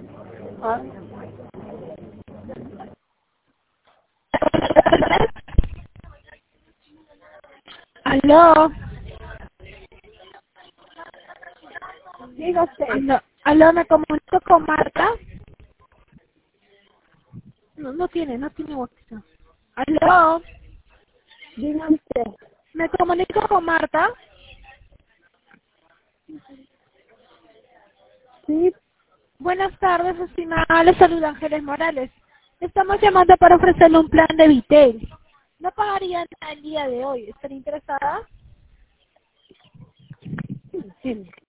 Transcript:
Ah, Aló, diga usted, aló, me comunico con Marta. No tiene WhatsApp. Aló, diga usted. me comunico con Marta. Sí, Buenas tardes, estimada. Le saluda Ángeles Morales. Estamos llamando para ofrecerle un plan de Vitel. No pagaría nada el día de hoy. ¿Estaría interesada? sí.